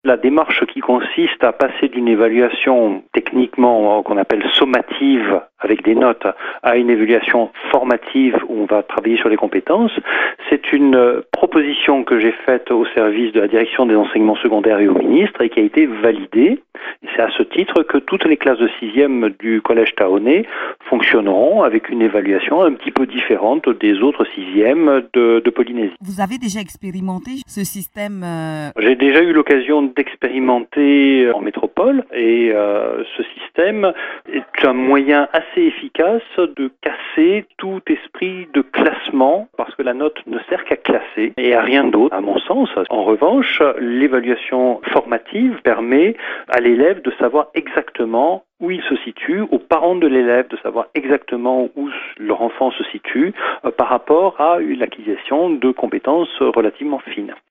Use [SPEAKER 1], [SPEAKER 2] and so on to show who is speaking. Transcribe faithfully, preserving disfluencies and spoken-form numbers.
[SPEAKER 1] la démarche qui consiste à passer d'une évaluation techniquement qu'on appelle sommative avec des notes à une évaluation formative où on va travailler sur les compétences, c'est une proposition que j'ai faite au service de la direction des enseignements secondaires et au ministre et qui a été validée. Et c'est à ce titre que toutes les classes de sixième du collège Taonnet fonctionneront avec une évaluation un petit peu différente des autres sixièmes de, de Polynésie.
[SPEAKER 2] Vous avez déjà expérimenté ce système euh...
[SPEAKER 1] J'ai déjà eu l'occasion d'expérimenter en métropole et euh, ce système est un moyen assez efficace de casser tout esprit de classement parce que la note ne sert qu'à classer et à rien d'autre, à mon sens. En revanche, l'évaluation formative permet à l'élève de savoir exactement où il se situe, aux parents de l'élève de savoir exactement où leur enfant se situe euh, par rapport à une acquisition de compétences relativement fines.